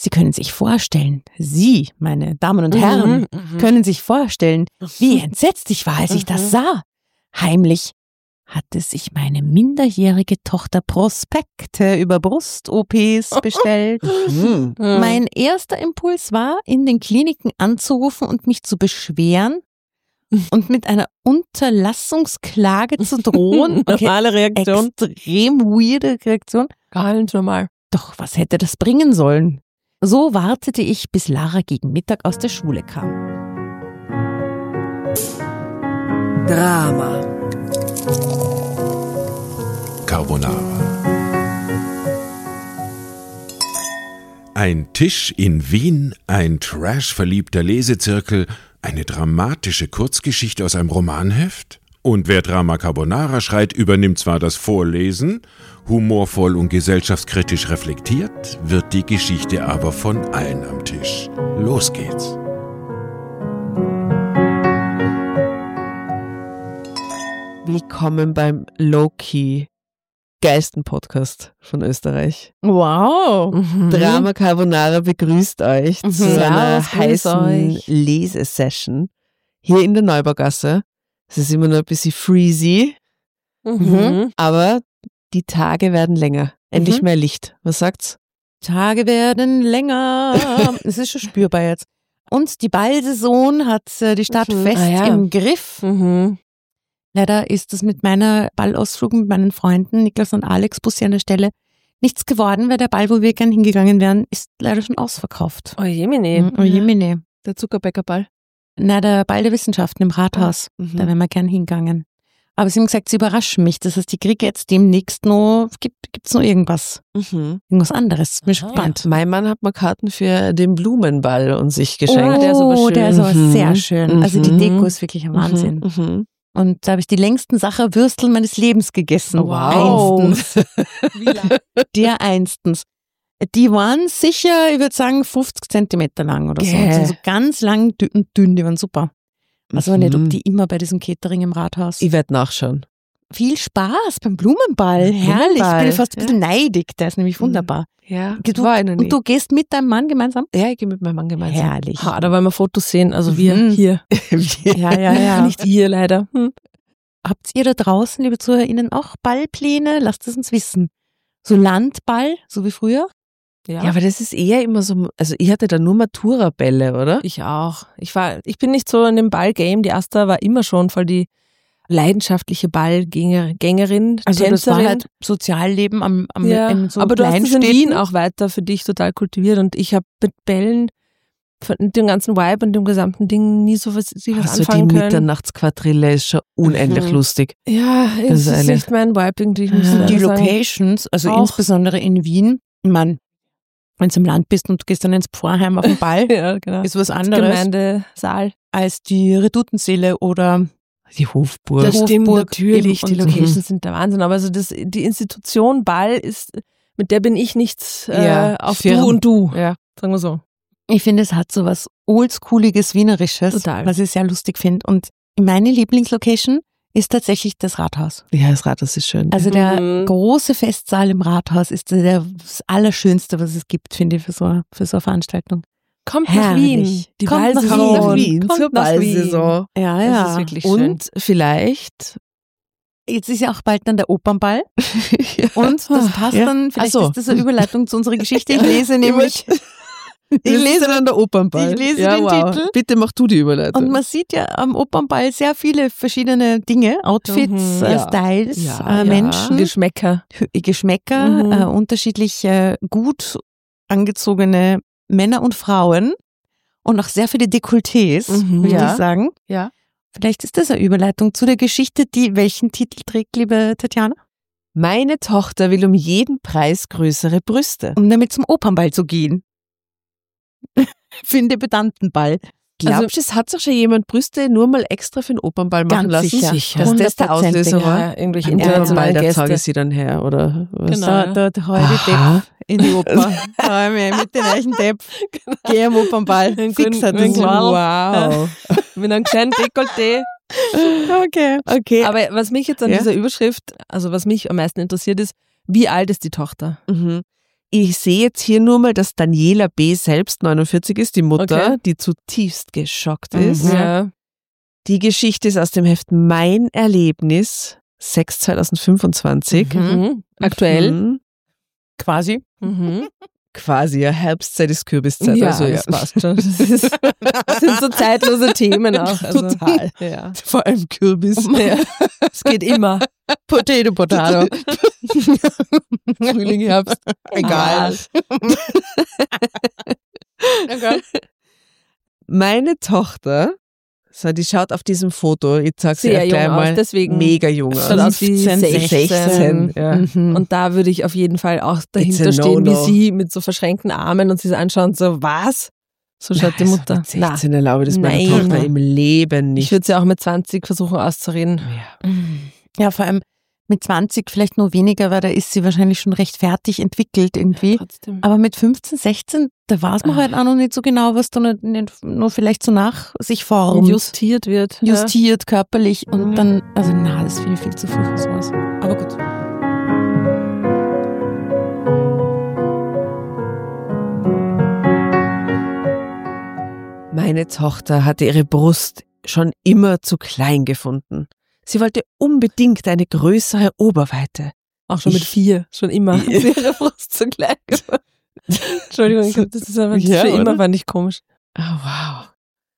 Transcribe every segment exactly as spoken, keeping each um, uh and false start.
Sie können sich vorstellen, Sie, meine Damen und Herren, Mhm, können sich vorstellen, wie entsetzt ich war, als ich das sah. Heimlich hatte sich meine minderjährige Tochter Prospekte über Brust-O Ps bestellt. Hm. Mein erster Impuls war, in den Kliniken anzurufen und mich zu beschweren und mit einer Unterlassungsklage zu drohen. Okay, Normale Reaktion. extrem weirde Reaktion. Gar nicht normal. Doch was hätte das bringen sollen? So wartete ich, bis Lara gegen Mittag aus der Schule kam. Drama. Carbonara. Ein Tisch in Wien, ein trashverliebter Lesezirkel, eine dramatische Kurzgeschichte aus einem Romanheft? Und wer Drama Carbonara schreit, übernimmt zwar das Vorlesen, humorvoll und gesellschaftskritisch reflektiert, wird die Geschichte aber von allen am Tisch. Los geht's. Willkommen beim Low-Key geilsten Podcast von Österreich. Wow. Mhm. Drama Carbonara begrüßt euch Mhm. zu einer Servus, grüß heißen euch. Lesesession hier in der Neubaugasse. Es ist immer noch ein bisschen freezy, Mhm. aber die Tage werden länger. Endlich Mhm. mehr Licht. Was sagt's? Tage werden länger. Es ist schon spürbar jetzt. Und die Ballsaison hat äh, die Stadt Mhm. fest Ah, ja. im Griff. Mhm. Leider ist es mit meiner Ballausflug mit meinen Freunden Niklas und Alex, Bussi an der Stelle, nichts geworden, weil der Ball, wo wir gern hingegangen wären, ist leider schon ausverkauft. Oh jemine. Mhm. Oh jemine. Der Zuckerbäckerball. Na, der Ball der Wissenschaften im Rathaus. Mhm. Da wären wir gern hingegangen. Aber sie haben gesagt, sie überraschen mich. Das heißt, ich kriege jetzt demnächst noch, gibt es noch irgendwas? Mhm. Irgendwas anderes. Bin schon Aha. gespannt. Mein Mann hat mir Karten für den Blumenball und sich geschenkt. Oh, Der ist aber schön. der ist aber Mhm. sehr schön. Also die Mhm. Deko ist wirklich ein Wahnsinn. Mhm. Mhm. Und da habe ich die längsten Sacherwürstel meines Lebens gegessen. Oh, wow. Einstens. Der einstens. Die waren sicher, ich würde sagen, fünfzig Zentimeter lang oder so. Gäh. Also so ganz lang dünn und dünn, die waren super. Also nicht, ob Mhm. die immer bei diesem Catering im Rathaus. Ich werde nachschauen. Viel Spaß beim Blumenball. Blumenball, Herrlich. Ich bin fast ein ja. bisschen neidig. Der ist nämlich wunderbar. Ja, Du, war ich noch nie. und du gehst mit deinem Mann gemeinsam? Ja, ich gehe mit meinem Mann gemeinsam. Herrlich. Ha, da wollen wir Fotos sehen. Also wir Mhm. hier. Ja, ja, ja. Nicht hier leider. Hm. Habt ihr da draußen, liebe ZuhörerInnen, auch Ballpläne? Lasst es uns wissen. So Landball, so wie früher? Ja. Ja, aber das ist eher immer so, also ich hatte da nur Matura-Bälle, oder? Ich auch. Ich war, ich bin nicht so in dem Ballgame. Die Asta war immer schon voll die leidenschaftliche Ballgängerin, Also das Tänzerin. war halt Sozialleben am, am ja. in so Aber du hast es in Kleinstädten. Wien auch weiter für dich total kultiviert und ich habe mit Bällen von dem ganzen Vibe und dem gesamten Ding nie so was, sich was Also die anfangen können. Mitternachtsquadrille ist schon unendlich Mhm. lustig. Ja, Das es ist ist eine- nicht mein Vibe irgendwie. Ich muss Ja. leider Die sagen. Locations, also Auch. insbesondere in Wien, man, wenn du im Land bist und du gehst dann ins Pfarrheim auf den Ball, Ja, genau. ist was Das anderes Gemeindesaal. als die Redutenseele oder Die Hofburg. Das stimmt Hofburg natürlich, eben die und- Locations sind der Wahnsinn, aber also das, die Institution Ball ist, mit der bin ich nicht äh, Ja, auf firm. du und du, Ja. sagen wir so. ich finde, es hat so was oldschooliges, wienerisches, Total. was ich sehr lustig finde. Und meine Lieblingslocation ist tatsächlich das Rathaus. Ja, das Rathaus ist schön. Also der Mhm. große Festsaal im Rathaus ist der, das Allerschönste, was es gibt, finde ich, für so, eine- für so eine Veranstaltung. Kommt nach Herrlich. Wien, die Kommt nach Ballsaison. Wien. nach Wien, Kommt zur nach Ballsaison. Ja, Das ja. ist wirklich schön. Und vielleicht Jetzt ist ja auch bald dann der Opernball. Und das passt Ja. dann, vielleicht Ach so. ist das eine Überleitung zu unserer Geschichte. Ich lese nämlich, Ich lese dann der Opernball. Ich lese ja, den wow. Titel. Bitte mach du die Überleitung. und man sieht ja am Opernball sehr viele verschiedene Dinge, Outfits, Mhm, äh, ja. Styles, Ja, äh, ja. Menschen, Geschmäcker. Hü- Geschmäcker, Mhm. äh, unterschiedlich äh, gut angezogene Männer und Frauen und auch sehr viele Dekolletés, Mhm. würde Ja. ich sagen. Ja. Vielleicht ist das eine Überleitung zu der Geschichte, die welchen Titel trägt, liebe Tatjana? Meine Tochter will um jeden Preis größere Brüste. Um damit zum Opernball zu gehen. Für den Debütantenball. Glaubst du, es hat sich schon jemand Brüste nur mal extra für den Opernball machen Ganz lassen? sicher. Sicher. Dass das der Hundertprozentig, Auslöser war? Ja, irgendwelche Ein internationalen Opernball, da zeige Gäste. ich sie dann her, oder was? Genau. Da, da, da heute Aha. Depp in die Oper. Da haben wir mit dem reichen Depp. Geh am Opernball. Ein Fix hat grün- das ein Wow. Wow. Mit einem kleinen Dekolleté. Okay. Okay. Aber was mich jetzt an Ja? dieser Überschrift, also was mich am meisten interessiert ist, wie alt ist die Tochter? Mhm. Ich sehe jetzt hier nur mal, dass Daniela B. selbst neunundvierzig ist, die Mutter, Okay. die zutiefst geschockt ist. Ja. Die Geschichte ist aus dem Heft Mein Erlebnis, sechs zweitausendfünfundzwanzig. Mhm. Aktuell. Mhm. Quasi. Mhm. Quasi, ja, Herbstzeit ist Kürbiszeit. Ja, also, ja. das passt schon. Das, ist, das sind so zeitlose Themen auch. Also, Total. Ja. Vor allem Kürbis. Ja. Es geht immer. Potato, Potato. Frühling, Herbst. Egal. Okay. Meine Tochter, so, die schaut auf diesem Foto, ich sag's Sehr dir gleich jung aus, mal, deswegen mega jung schaut aus. aus wie fünfzehn, sechzehn. Ja. Mhm. Und da würde ich auf jeden Fall auch dahinter It's a stehen, no-no. wie sie mit so verschränkten Armen und sie so anschauen, so was? So schaut die Also Mutter. mit sechzehn erlaube das meine Nein. Tochter im Leben Ich nicht. würde sie auch mit zwanzig versuchen auszureden. Ja. Ja, vor allem mit zwanzig vielleicht nur weniger, weil da ist sie wahrscheinlich schon recht fertig entwickelt irgendwie. Trotzdem. Aber mit fünfzehn, sechzehn, da weiß man halt auch noch nicht so genau, was da nicht, nicht, nur vielleicht so nach sich formt. Und justiert wird. Justiert, körperlich und Mhm. dann, also na, das finde ich viel zu früh für sowas. Aber gut. Meine Tochter hatte ihre Brust schon immer zu klein gefunden. Sie wollte unbedingt eine größere Oberweite. Auch schon mit Ich- vier, schon immer. Ja. Ist ihre Brust zu klein geworden. Entschuldigung, ich glaub, das ist aber Ja, für immer oder? fand ich komisch. Oh, wow.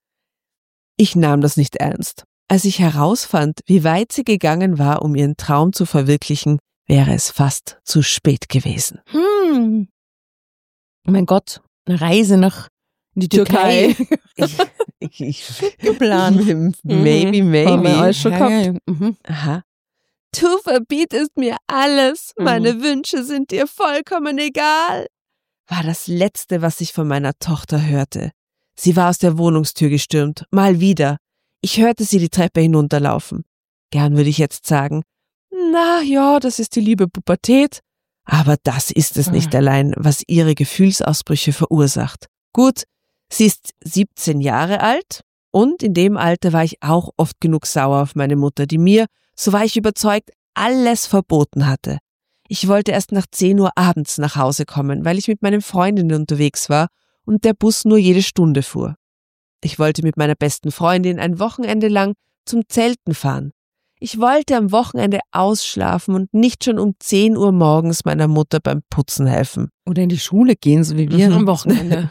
Ich nahm das nicht ernst. Als ich herausfand, wie weit sie gegangen war, um ihren Traum zu verwirklichen, wäre es fast zu spät gewesen. Hm. Oh mein Gott, eine Reise nach in die Türkei. Ich, ich, ich, Geplant. Maybe, Haben wir maybe. alles schon Ja, gehabt. ja, ja. Mhm. Aha. Du verbietest mir alles. Meine Wünsche sind dir vollkommen egal. War das Letzte, was ich von meiner Tochter hörte. Sie war aus der Wohnungstür gestürmt. Mal wieder. Ich hörte sie die Treppe hinunterlaufen. Gern würde ich jetzt sagen, na ja, das ist die liebe Pubertät. Aber das ist es nicht allein, was ihre Gefühlsausbrüche verursacht. Gut, sie ist siebzehn Jahre alt und in dem Alter war ich auch oft genug sauer auf meine Mutter, die mir, so war ich überzeugt, alles verboten hatte. Ich wollte erst nach zehn Uhr abends nach Hause kommen, weil ich mit meinen Freundinnen unterwegs war und der Bus nur jede Stunde fuhr. Ich wollte mit meiner besten Freundin ein Wochenende lang zum Zelten fahren. Ich wollte am Wochenende ausschlafen und nicht schon um zehn Uhr morgens meiner Mutter beim Putzen helfen. Oder in die Schule gehen, so wie wir Mhm. am Wochenende.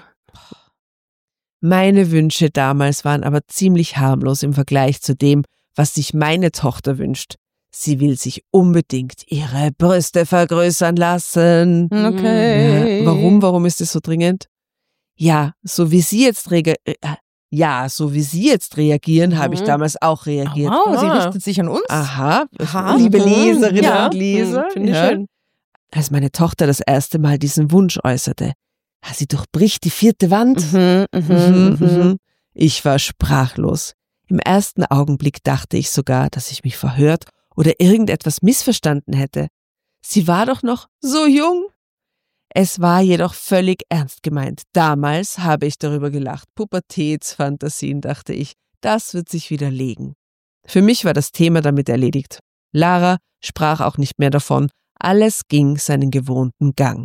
Meine Wünsche damals waren aber ziemlich harmlos im Vergleich zu dem, was sich meine Tochter wünscht. Sie will sich unbedingt ihre Brüste vergrößern lassen. Okay. Ja, warum, warum ist es so dringend? Ja, so wie sie jetzt rege- äh, ja, so wie sie jetzt reagieren, habe ich Mhm. damals auch reagiert. Wow, sie Ah. richtet sich an uns. Aha, Aha. liebe Mhm. Leserinnen Ja. und Leser. Finde ich ja. schön. Als meine Tochter das erste Mal diesen Wunsch äußerte, ah, sie durchbricht die vierte Wand. Mhm, Mhm, mhm. Ich war sprachlos. Im ersten Augenblick dachte ich sogar, dass ich mich verhört oder irgendetwas missverstanden hätte. Sie war doch noch so jung. Es war jedoch völlig ernst gemeint. Damals habe ich darüber gelacht. Pubertätsfantasien, dachte ich. Das wird sich widerlegen. Für mich war das Thema damit erledigt. Lara sprach auch nicht mehr davon. Alles ging seinen gewohnten Gang.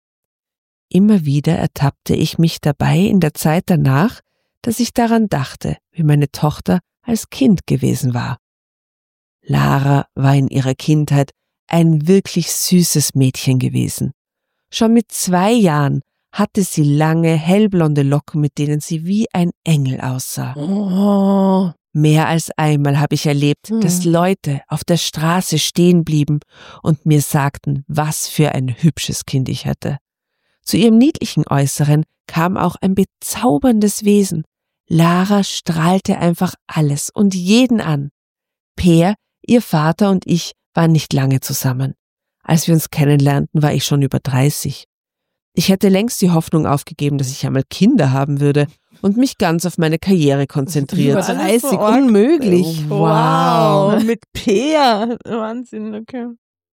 Immer wieder ertappte ich mich dabei in der Zeit danach, dass ich daran dachte, wie meine Tochter als Kind gewesen war. Lara war in ihrer Kindheit ein wirklich süßes Mädchen gewesen. Schon mit zwei Jahren hatte sie lange, hellblonde Locken, mit denen sie wie ein Engel aussah. Oh. Mehr als einmal habe ich erlebt, Hm. dass Leute auf der Straße stehen blieben und mir sagten, was für ein hübsches Kind ich hätte. Zu ihrem niedlichen Äußeren kam auch ein bezauberndes Wesen. Lara strahlte einfach alles und jeden an. Peer, ihr Vater und ich waren nicht lange zusammen. Als wir uns kennenlernten, war ich schon über dreißig. Ich hätte längst die Hoffnung aufgegeben, dass ich einmal Kinder haben würde und mich ganz auf meine Karriere konzentriert. Über dreißig, unmöglich. Wow. Mit Peer. Wahnsinn, okay.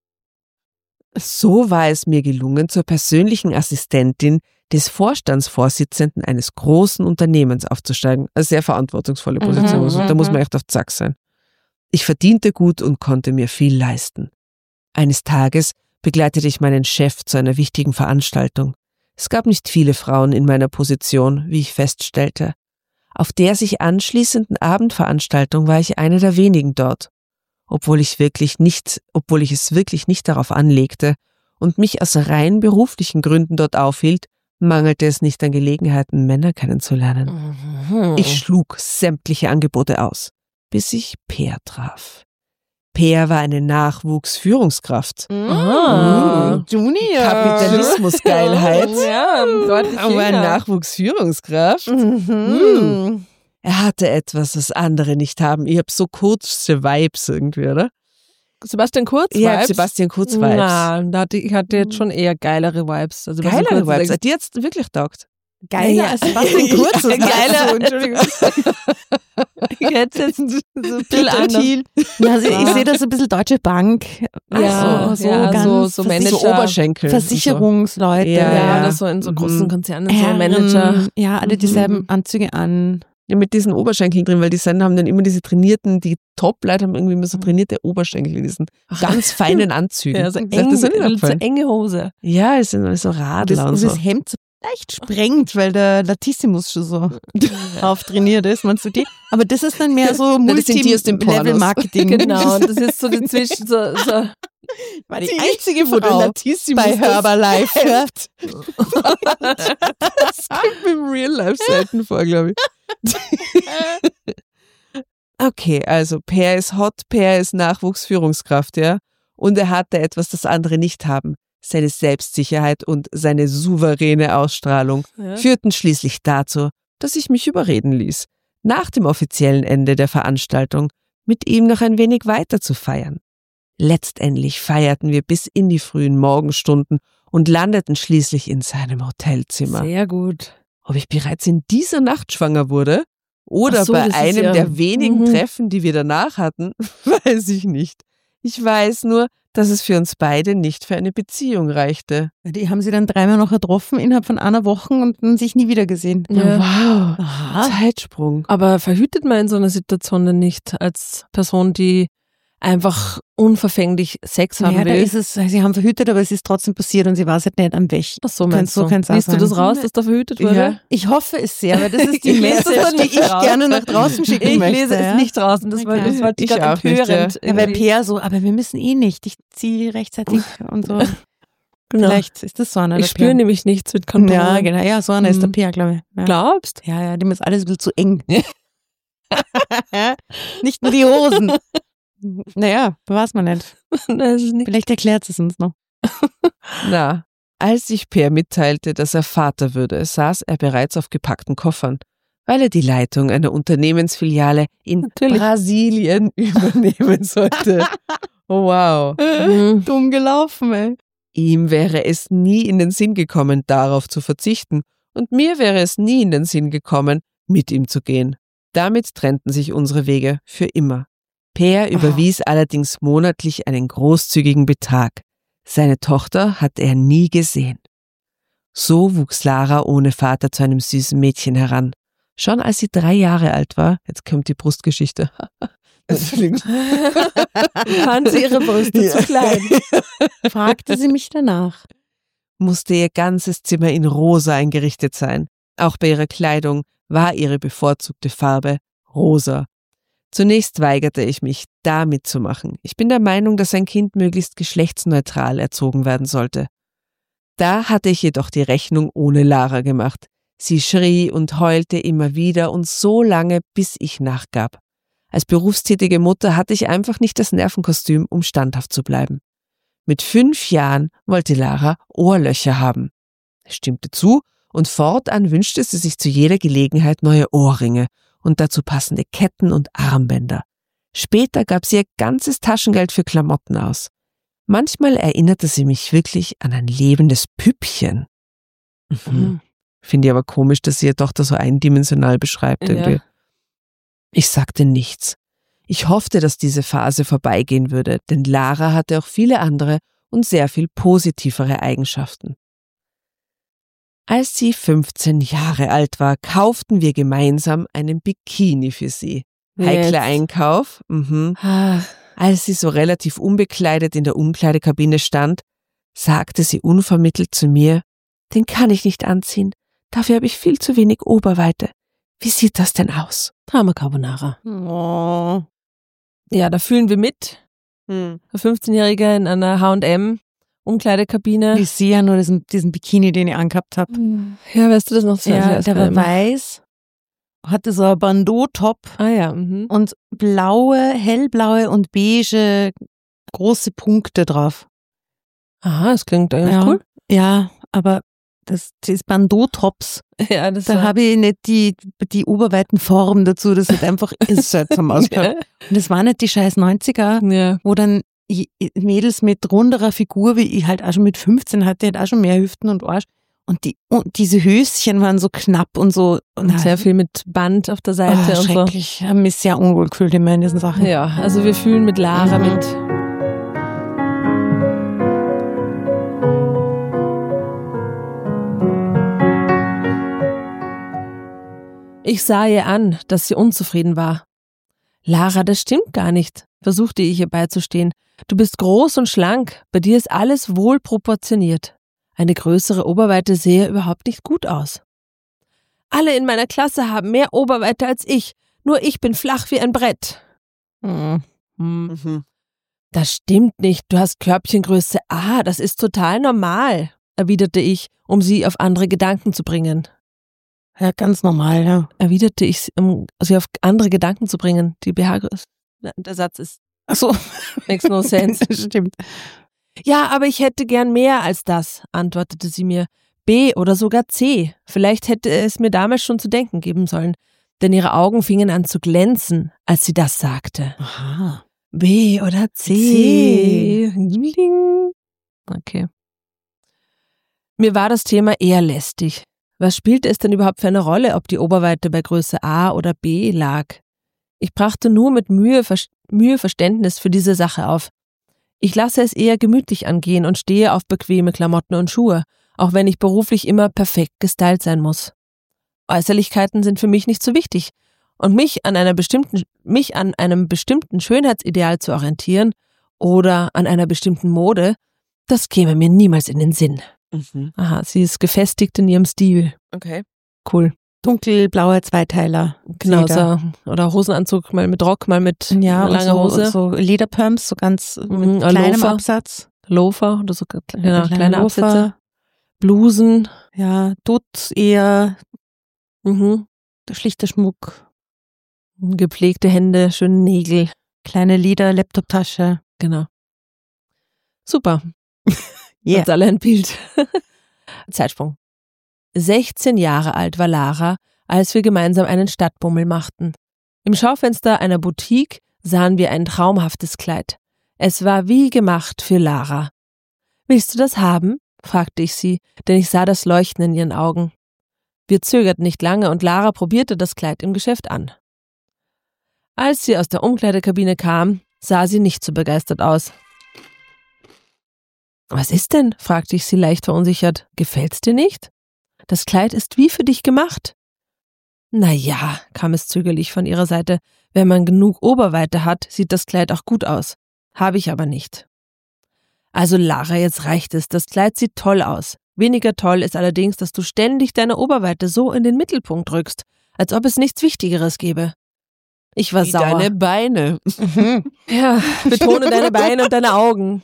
So war es mir gelungen, zur persönlichen Assistentin des Vorstandsvorsitzenden eines großen Unternehmens aufzusteigen. Eine sehr verantwortungsvolle Position. Mhm, Also, da mhm. muss man echt auf Zack sein. Ich verdiente gut und konnte mir viel leisten. Eines Tages begleitete ich meinen Chef zu einer wichtigen Veranstaltung. Es gab nicht viele Frauen in meiner Position, wie ich feststellte. Auf der sich anschließenden Abendveranstaltung war ich eine der wenigen dort. Obwohl ich wirklich nicht, obwohl ich es wirklich nicht darauf anlegte und mich aus rein beruflichen Gründen dort aufhielt, mangelte es nicht an Gelegenheiten, Männer kennenzulernen. Mhm. Ich schlug sämtliche Angebote aus, bis ich Peer traf. Peer war eine Nachwuchsführungskraft. Ah. Mm, Junior. Kapitalismusgeilheit. Ja, deutlich Aber eine jünger. Nachwuchsführungskraft. Mhm. Er hatte etwas, was andere nicht haben. Ich habe so kurze Vibes irgendwie, oder? Sebastian Kurz Ja, Vibes? Sebastian Kurz Vibes. Na, da hatte, ich hatte jetzt schon eher geilere Vibes. Also Sebastian Geilere Kurz ist Vibes. Die hat's wirklich taugt. Geiler als Sebastian Kurz. Ja, geiler. So, Entschuldigung. Jetzt jetzt so ein bisschen anders. Thiel. Ja, also ich sehe das ein bisschen Deutsche Bank. Ja, so, so ja, ganz so- so Manager. So Oberschenkel. Versicherungsleute. Ja, Ja, ja. oder so in so großen Mhm. Konzernen, so Herren, Manager. Ja, alle dieselben Anzüge an. Ja, mit diesen Oberschenkeln drin, weil die Sender haben dann immer diese trainierten, die Top-Leute haben irgendwie immer so trainierte Oberschenkel in diesen ganz feinen Anzügen. Ja, so, Ist eng, das nicht so aufgefallen? enge Hose. Ja, es sind so Und das, Radler und und so. das Hemd so leicht sprengt, weil der Latissimus schon so drauf trainiert ist, meinst du die? Aber das ist dann mehr so Nein, das sind die aus den Pornos. Multi-Level-Marketing. Genau, und das ist so dazwischen so, so War die, Die einzige wo der Frau Latissimus bei das Herbalife. Ja. Das kommt mir im Real Life selten vor, glaube ich. Okay, also Peer ist hot, Peer ist Nachwuchsführungskraft, ja. Und er hatte etwas, das andere nicht haben. Seine Selbstsicherheit und seine souveräne Ausstrahlung ja. führten schließlich dazu, dass ich mich überreden ließ, nach dem offiziellen Ende der Veranstaltung mit ihm noch ein wenig weiter zu feiern. Letztendlich feierten wir bis in die frühen Morgenstunden und landeten schließlich in seinem Hotelzimmer. Sehr gut. Ob ich bereits in dieser Nacht schwanger wurde oder Ach so, bei das ist einem ja- der wenigen Mhm. Treffen, die wir danach hatten, weiß ich nicht. Ich weiß nur, dass es für uns beide nicht für eine Beziehung reichte. Die haben sie dann dreimal noch getroffen innerhalb von einer Woche und dann sich nie wieder gesehen. Ja. Wow, Aha. Zeitsprung. Aber verhütet man in so einer Situation denn nicht als Person, die einfach unverfänglich Sex haben Ja, da will? ist es, sie haben verhütet, aber es ist trotzdem passiert und sie weiß halt nicht an welch. Ach so, Kannst- meinst so du? kann's auch Liest du das sein. raus, dass da verhütet wurde? Ja. Ich hoffe es sehr, weil das ist die Ich lese Message, das die nicht ich raus. gerne nach draußen schicken Ich möchte. lese ja. es nicht draußen, das, war, Okay. das wollte ich Ich gerade auch nicht, empörend. ja. Weil irgendwie. Peer so, aber wir müssen eh nicht. Ich ziehe rechtzeitig und so. Genau. Vielleicht ist das so einer. Ich der spüre Peer. nämlich nichts mit Kondomen. Ja, genau. Ja, so einer ist der Mhm. Peer, glaube ich. Ja. Glaubst? Ja, ja, dem ist alles ein bisschen zu eng. Nicht nur die Hosen. Naja, weiß man nicht. Das ist nicht. Vielleicht erklärt es uns noch. Na, als ich Peer mitteilte, dass er Vater würde, saß er bereits auf gepackten Koffern, weil er die Leitung einer Unternehmensfiliale in Natürlich. Brasilien übernehmen sollte. Oh, wow. Mhm. Dumm gelaufen, ey. Ihm wäre es nie in den Sinn gekommen, darauf zu verzichten, und mir wäre es nie in den Sinn gekommen, mit ihm zu gehen. Damit trennten sich unsere Wege für immer. Peer überwies allerdings monatlich einen großzügigen Betrag. Seine Tochter hat er nie gesehen. So wuchs Lara ohne Vater zu einem süßen Mädchen heran. Schon als sie drei Jahre alt war, jetzt kommt die Brustgeschichte. Entschuldigung. Fand sie ihre Brüste Ja. zu klein. Fragte sie mich danach. Musste ihr ganzes Zimmer in rosa eingerichtet sein. Auch bei ihrer Kleidung war ihre bevorzugte Farbe rosa. Zunächst weigerte ich mich, da mitzumachen. Ich bin der Meinung, dass ein Kind möglichst geschlechtsneutral erzogen werden sollte. Da hatte ich jedoch die Rechnung ohne Lara gemacht. Sie schrie und heulte immer wieder und so lange, bis ich nachgab. Als berufstätige Mutter hatte ich einfach nicht das Nervenkostüm, um standhaft zu bleiben. Mit fünf Jahren wollte Lara Ohrlöcher haben. Ich stimmte zu und fortan wünschte sie sich zu jeder Gelegenheit neue Ohrringe und dazu passende Ketten und Armbänder. Später gab sie ihr ganzes Taschengeld für Klamotten aus. Manchmal erinnerte sie mich wirklich an ein lebendes Püppchen. Mhm. Finde ich aber komisch, dass sie ihre Tochter so eindimensional beschreibt. Irgendwie. Ja. Ich sagte nichts. Ich hoffte, dass diese Phase vorbeigehen würde, denn Lara hatte auch viele andere und sehr viel positivere Eigenschaften. Als sie fünfzehn Jahre alt war, kauften wir gemeinsam einen Bikini für sie. Heikler Jetzt. Einkauf. Mhm. Ah, Als sie so relativ unbekleidet in der Umkleidekabine stand, sagte sie unvermittelt zu mir, den kann ich nicht anziehen, dafür habe ich viel zu wenig Oberweite. Wie sieht das denn aus? Drama Carbonara. Oh. Ja, da fühlen wir mit. Hm. Der fünfzehnjährige in einer H und M Umkleidekabine. Ich sehe ja nur diesen, diesen Bikini, den ich angehabt habe. Ja, weißt du das noch? So Ja, als der war immer. weiß, hatte so ein Bandeau-Top Ah ja, mhm. und blaue, hellblaue und beige große Punkte drauf. Aha, das klingt eigentlich ja. cool. Ja, aber das, das Bandeau-Tops, Ja, das da war- habe ich nicht die, die Oberweitenform dazu, das sieht einfach seltsam aus. Ja. Und das waren nicht die scheiß neunziger, Ja. wo dann i- i- Mädels mit runderer Figur, wie ich halt auch schon mit fünfzehn hatte, halt auch schon mehr Hüften und Arsch. Und, die, und diese Höschen waren so knapp und so. Und sehr viel mit Band auf der Seite oh, und so. schrecklich. Ich habe mich sehr unwohl gefühlt immer in diesen Sachen. Ja, also wir fühlen mit Lara Mhm. mit. Ich sah ihr an, dass sie unzufrieden war. Lara, das stimmt gar nicht, versuchte ich ihr beizustehen. Du bist groß und schlank, bei dir ist alles wohl proportioniert. Eine größere Oberweite sehe überhaupt nicht gut aus. Alle in meiner Klasse haben mehr Oberweite als ich, nur ich bin flach wie ein Brett. Mhm. Hm. Mhm. Das stimmt nicht, du hast Körbchengröße A, das ist total normal, erwiderte ich, um sie auf andere Gedanken zu bringen. Ja, ganz normal, ja. Erwiderte ich, um sie auf andere Gedanken zu bringen. Die B H-Größe. Der Satz ist, Ach so. makes no sense. Stimmt. Ja, aber ich hätte gern mehr als das, antwortete sie mir. B oder sogar C. Vielleicht hätte es mir damals schon zu denken geben sollen, denn ihre Augen fingen an zu glänzen, als sie das sagte. Aha. B oder C. Bling. Okay. Mir war das Thema eher lästig. Was spielte es denn überhaupt für eine Rolle, ob die Oberweite bei Größe A oder B lag? Ich brachte nur mit Mühe, Ver- Mühe Verständnis für diese Sache auf. Ich lasse es eher gemütlich angehen und stehe auf bequeme Klamotten und Schuhe, auch wenn ich beruflich immer perfekt gestylt sein muss. Äußerlichkeiten sind für mich nicht so wichtig, und mich an einer bestimmten, mich an einem bestimmten Schönheitsideal zu orientieren oder an einer bestimmten Mode, das käme mir niemals in den Sinn. Mhm. Aha, sie ist gefestigt in ihrem Stil. Okay. Cool. Dunkelblaue Zweiteiler. Genau, Leder. so. Oder Hosenanzug, mal mit Rock, mal mit Ja, und langer so, Hose. so Lederpumps, so ganz Mhm, mit ein kleinem Loafer. Absatz. Loafer oder so genau, Kleine kleine Loafer. Absätze. Blusen. Ja, Dutt eher Mhm. schlichter Schmuck. Gepflegte Hände, schöne Nägel. Kleine Leder, Laptoptasche. Genau. Super. Yeah. Uns alle ein Bild. Zeitsprung. sechzehn Jahre alt war Lara, als wir gemeinsam einen Stadtbummel machten. Im Schaufenster einer Boutique sahen wir ein traumhaftes Kleid. Es war wie gemacht für Lara. »Willst du das haben?« fragte ich sie, denn ich sah das Leuchten in ihren Augen. Wir zögerten nicht lange und Lara probierte das Kleid im Geschäft an. Als sie aus der Umkleidekabine kam, sah sie nicht so begeistert aus. »Was ist denn?« fragte ich sie leicht verunsichert. »Gefällt's dir nicht? Das Kleid ist wie für dich gemacht.« »Na ja«, kam es zögerlich von ihrer Seite, »wenn man genug Oberweite hat, sieht das Kleid auch gut aus. Habe ich aber nicht.« »Also Lara, jetzt reicht es. Das Kleid sieht toll aus. Weniger toll ist allerdings, dass du ständig deine Oberweite so in den Mittelpunkt rückst, als ob es nichts Wichtigeres gäbe.« Ich war Wie sauer. deine Beine. Ja, betone deine Beine und deine Augen.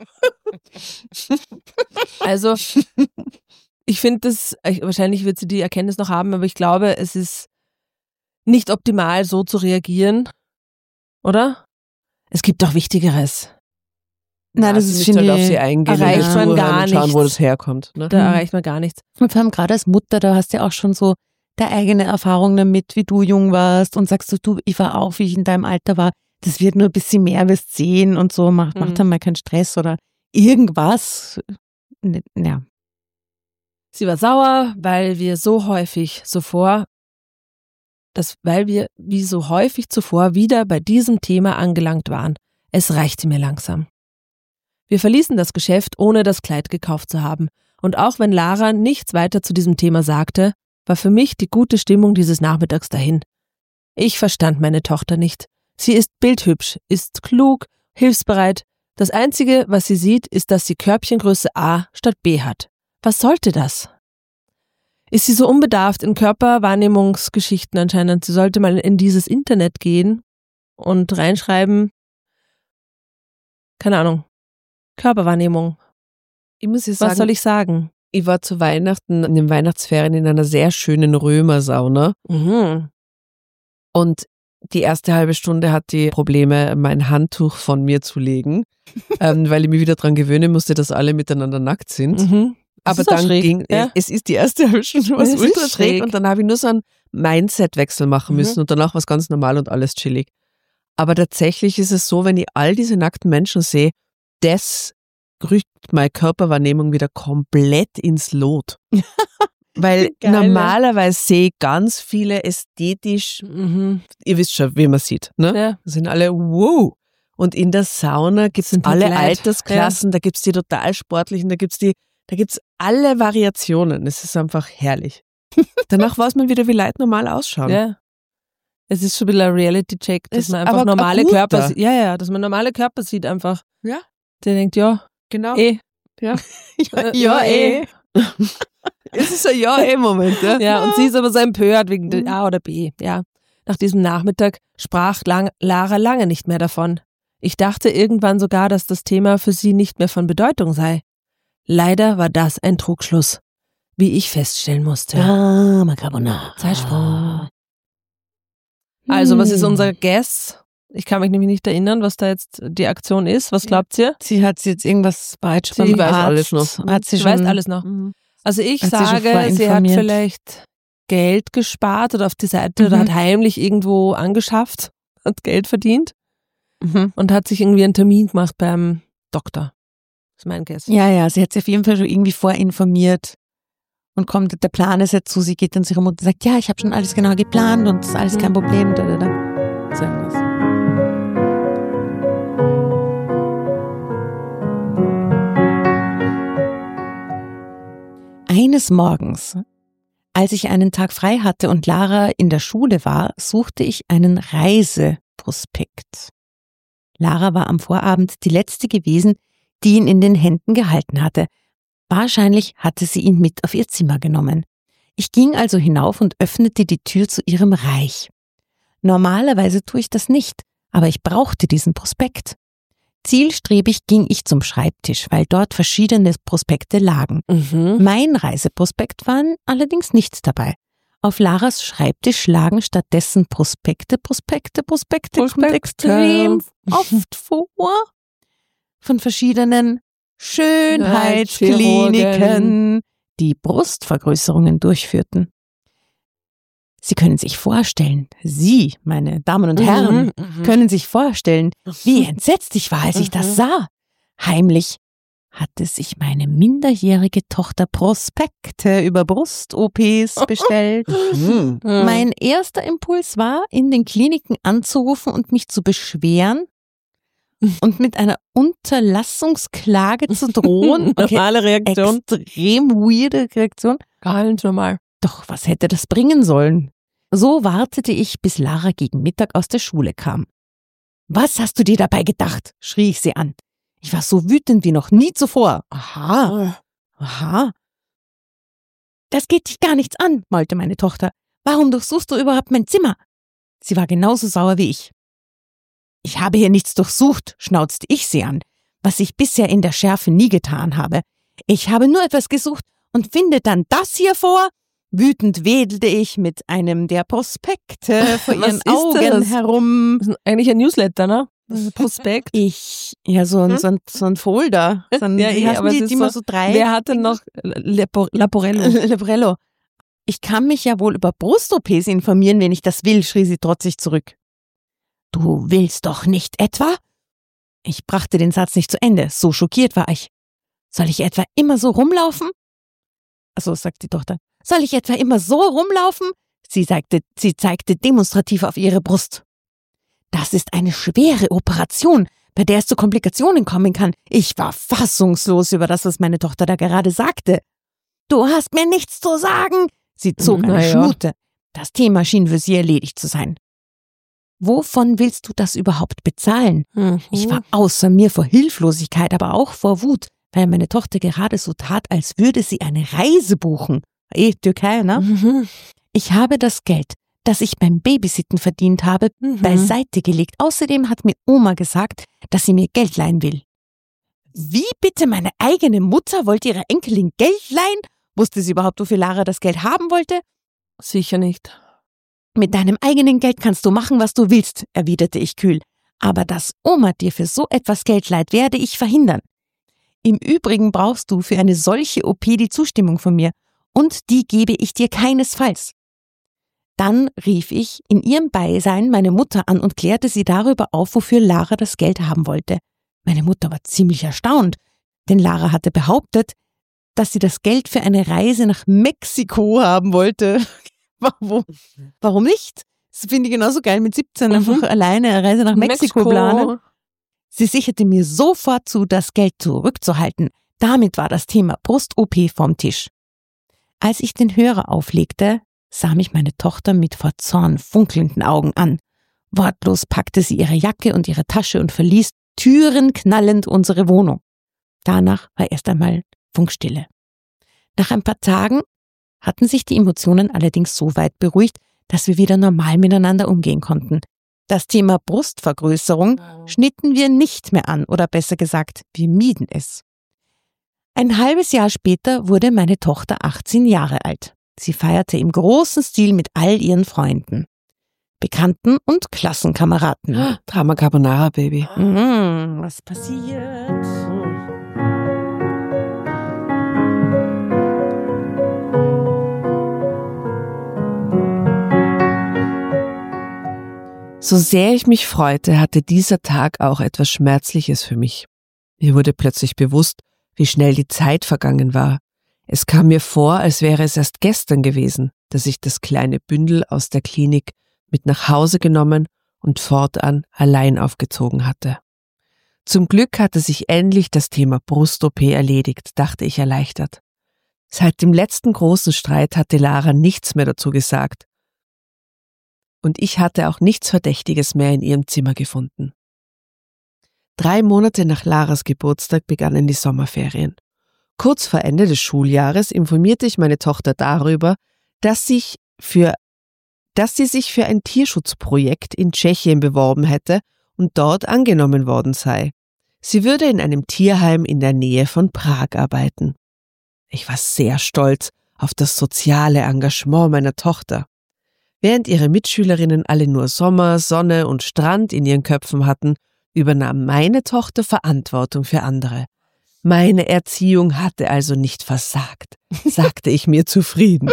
Also, ich finde das, ich- wahrscheinlich wird sie die Erkenntnis noch haben, aber ich glaube, es ist nicht optimal, so zu reagieren. Oder? Es gibt doch Wichtigeres. Nein, das Sie ist müsste finde halt auf ich- sie eingehen erreicht und man zuhören gar und schauen, wo nichts. das herkommt. Ne? Da Mhm. erreicht man gar nichts. Und vor allem gerade als Mutter, da hast du ja auch schon so deine eigene Erfahrung damit, wie du jung warst und sagst du, du, ich war auch, wie ich in deinem Alter war. Das wird nur ein bisschen mehr, wirst sehen und so, macht, Mhm. macht dann mal keinen Stress oder irgendwas. Ne- Ja. Sie war sauer, weil wir so häufig zuvor, das, weil wir wie so häufig zuvor wieder bei diesem Thema angelangt waren. Es reichte mir langsam. Wir verließen das Geschäft, ohne das Kleid gekauft zu haben. Und auch wenn Lara nichts weiter zu diesem Thema sagte, war für mich die gute Stimmung dieses Nachmittags dahin. Ich verstand meine Tochter nicht. Sie ist bildhübsch, ist klug, hilfsbereit, Das Einzige, was sie sieht, ist, dass sie Körbchengröße A statt B hat. Was sollte das? Ist sie so unbedarft in Körperwahrnehmungsgeschichten anscheinend? Sie sollte mal in dieses Internet gehen und reinschreiben, keine Ahnung, Körperwahrnehmung. Ich muss jetzt sagen, Was soll ich sagen? ich war zu Weihnachten in den Weihnachtsferien in einer sehr schönen Römersauna Mhm. und die erste halbe Stunde hat die Probleme, mein Handtuch von mir zu legen, ähm, weil ich mich wieder dran gewöhnen musste, dass alle miteinander nackt sind. Mhm. Aber ist auch dann schräg, ging, ja. es ist die erste halbe Stunde was Es ist ultra schräg schräg. und dann habe ich nur so einen Mindset-Wechsel machen Mhm. müssen und danach war es ganz normal und alles chillig. Aber tatsächlich ist es so, wenn ich all diese nackten Menschen sehe, das rückt meine Körperwahrnehmung wieder komplett ins Lot. Weil Geil, ne? normalerweise sehe ich ganz viele ästhetisch, Mhm. ihr wisst schon, wie man sieht, ne? Ja. Das sind alle wow. Und in der Sauna gibt's Sind die alle Leute, Altersklassen, da gibt's die total sportlichen, da gibt's die, da gibt's alle Variationen. Es ist einfach herrlich. Danach weiß man wieder, wie Leute normal ausschauen. Ja. Es ist schon ein bisschen ein Reality-Check, dass Ist man einfach aber ein normale guter. Körper sieht. Ja, ja, dass man normale Körper sieht einfach. Ja. Der denkt, ja, Genau. eh. Ja. Äh, ja, eh. Es ist ein Ja-Eh-Moment, ja. Ja, und sie ist aber so empört wegen Mhm. A oder B. Ja. Nach diesem Nachmittag sprach lang, Lara lange nicht mehr davon. Ich dachte irgendwann sogar, dass das Thema für sie nicht mehr von Bedeutung sei. Leider war das ein Trugschluss, wie ich feststellen musste. Drama Carbonara. Zeitsprung. Also, was ist unser Guess? Ich kann mich nämlich nicht erinnern, was da jetzt die Aktion ist. Was glaubt ihr? Sie hat jetzt irgendwas falsch Sie beim weiß Arzt. alles noch. Hat sie Sie schon, weiß alles noch. Mhm. Also ich Hat sie schon sage, vorher sie hat informiert. vielleicht Geld gespart oder auf die Seite oder Mhm. hat heimlich irgendwo angeschafft, hat Geld verdient Mhm. und hat sich irgendwie einen Termin gemacht beim Doktor. Das ist mein Guess. Ja, ja, sie hat sich auf jeden Fall schon irgendwie vorinformiert und kommt, der Plan ist jetzt so, sie geht dann zu ihrer Mutter und sagt, ja, ich habe schon alles genau geplant und das ist alles kein Problem. Da, da, da. So irgendwas. Eines Morgens, als ich einen Tag frei hatte und Lara in der Schule war, suchte ich einen Reiseprospekt. Lara war am Vorabend die letzte gewesen, die ihn in den Händen gehalten hatte. Wahrscheinlich hatte sie ihn mit auf ihr Zimmer genommen. Ich ging also hinauf und öffnete die Tür zu ihrem Reich. Normalerweise tue ich das nicht, aber ich brauchte diesen Prospekt. Zielstrebig ging ich zum Schreibtisch, weil dort verschiedene Prospekte lagen. Mhm. Mein Reiseprospekt waren allerdings nicht dabei. Auf Laras Schreibtisch lagen stattdessen Prospekte, Prospekte, Prospekte, kommt Prospekte. extrem oft vor, von verschiedenen Schönheitskliniken, die Brustvergrößerungen durchführten. Sie können sich vorstellen, Sie, meine Damen und Herren, Mhm. können sich vorstellen, wie entsetzt ich war, als ich das Mhm. sah. Heimlich hatte sich meine minderjährige Tochter Prospekte über Brust-O Ps bestellt. Mhm. Mhm. Mein erster Impuls war, in den Kliniken anzurufen und mich zu beschweren und mit einer Unterlassungsklage zu drohen. Okay, Normale Reaktion. extrem weirde Reaktion. Ganz normal. Doch was hätte das bringen sollen? So wartete ich, bis Lara gegen Mittag aus der Schule kam. Was hast du dir dabei gedacht? Schrie ich sie an. Ich war so wütend wie noch nie zuvor. Aha, aha. Das geht dich gar nichts an, maulte meine Tochter. Warum durchsuchst du überhaupt mein Zimmer? Sie war genauso sauer wie ich. Ich habe hier nichts durchsucht, schnauzte ich sie an, was ich bisher in der Schärfe nie getan habe. Ich habe nur etwas gesucht und finde dann das hier vor. Wütend wedelte ich mit einem der Prospekte vor Was ihren ist Augen das? herum. Das ist eigentlich ein Newsletter, ne? Ein Prospekt. Ich, ja, so ein, so ein, so ein Folder. So ein, Ja, wie eh, heißen aber es die, ist die immer so- so drei? Wer hat denn noch Lepo- Laporello? Leporello. Ich kann mich ja wohl über Brust-O Ps informieren, wenn ich das will, schrie sie trotzig zurück. Du willst doch nicht etwa? Ich brachte den Satz nicht zu Ende, so schockiert war ich. Soll ich etwa immer so rumlaufen? Also, sagt die Tochter. Soll ich etwa immer so rumlaufen? Sie zeigte, sie zeigte demonstrativ auf ihre Brust. Das ist eine schwere Operation, bei der es zu Komplikationen kommen kann. Ich war fassungslos über das, was meine Tochter da gerade sagte. Du hast mir nichts zu sagen. Sie zog eine Na ja. Schnute. Das Thema schien für sie erledigt zu sein. Wovon willst du das überhaupt bezahlen? Mhm. Ich war außer mir vor Hilflosigkeit, aber auch vor Wut, weil meine Tochter gerade so tat, als würde sie eine Reise buchen. Eh, Türkei, ne? Mhm. Ich habe das Geld, das ich beim Babysitten verdient habe, Mhm. beiseite gelegt. Außerdem hat mir Oma gesagt, dass sie mir Geld leihen will. Wie bitte, meine eigene Mutter wollte ihrer Enkelin Geld leihen? Wusste sie überhaupt, wofür Lara das Geld haben wollte? Sicher nicht. Mit deinem eigenen Geld kannst du machen, was du willst, erwiderte ich kühl. Aber dass Oma dir für so etwas Geld leiht, werde ich verhindern. Im Übrigen brauchst du für eine solche O P die Zustimmung von mir. Und die gebe ich dir keinesfalls. Dann rief ich in ihrem Beisein meine Mutter an und klärte sie darüber auf, wofür Lara das Geld haben wollte. Meine Mutter war ziemlich erstaunt, denn Lara hatte behauptet, dass sie das Geld für eine Reise nach Mexiko haben wollte. Warum? Warum nicht? Das finde ich genauso geil, mit siebzehn Mhm. einfach alleine eine Reise nach Mexiko, Mexiko. planen. Sie sicherte mir sofort zu, das Geld zurückzuhalten. Damit war das Thema Brust-O P vom Tisch. Als ich den Hörer auflegte, sah mich meine Tochter mit vor Zorn funkelnden Augen an. Wortlos packte sie ihre Jacke und ihre Tasche und verließ türenknallend unsere Wohnung. Danach war erst einmal Funkstille. Nach ein paar Tagen hatten sich die Emotionen allerdings so weit beruhigt, dass wir wieder normal miteinander umgehen konnten. Das Thema Brustvergrößerung schnitten wir nicht mehr an, oder besser gesagt, wir mieden es. Ein halbes Jahr später wurde meine Tochter achtzehn Jahre alt. Sie feierte im großen Stil mit all ihren Freunden, Bekannten und Klassenkameraden. Drama Carbonara, Baby. Mhm, was passiert? So sehr ich mich freute, hatte dieser Tag auch etwas Schmerzliches für mich. Mir wurde plötzlich bewusst, wie schnell die Zeit vergangen war. Es kam mir vor, als wäre es erst gestern gewesen, dass ich das kleine Bündel aus der Klinik mit nach Hause genommen und fortan allein aufgezogen hatte. Zum Glück hatte sich endlich das Thema Brust-O P erledigt, dachte ich erleichtert. Seit dem letzten großen Streit hatte Lara nichts mehr dazu gesagt. Und ich hatte auch nichts Verdächtiges mehr in ihrem Zimmer gefunden. Drei Monate nach Laras Geburtstag begannen die Sommerferien. Kurz vor Ende des Schuljahres informierte ich meine Tochter darüber, dass, sich für, dass sie sich für ein Tierschutzprojekt in Tschechien beworben hätte und dort angenommen worden sei. Sie würde in einem Tierheim in der Nähe von Prag arbeiten. Ich war sehr stolz auf das soziale Engagement meiner Tochter. Während ihre Mitschülerinnen alle nur Sommer, Sonne und Strand in ihren Köpfen hatten, übernahm meine Tochter Verantwortung für andere. Meine Erziehung hatte also nicht versagt, sagte ich mir zufrieden.